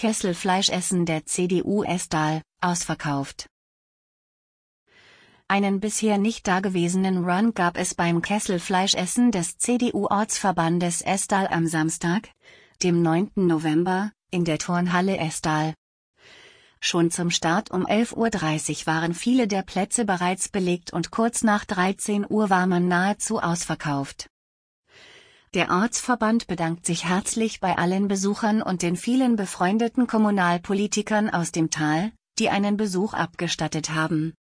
Kessel Fleischessen der CDU Esdahl, ausverkauft. Einen bisher nicht dagewesenen Run gab es beim Kessel Fleischessen des CDU-Ortsverbandes Esdahl am Samstag, dem 9. November, in der Turnhalle Esdahl. Schon zum Start um 11:30 Uhr waren viele der Plätze bereits belegt und kurz nach 13 Uhr war man nahezu ausverkauft. Der Ortsverband bedankt sich herzlich bei allen Besuchern und den vielen befreundeten Kommunalpolitikern aus dem Tal, die einen Besuch abgestattet haben.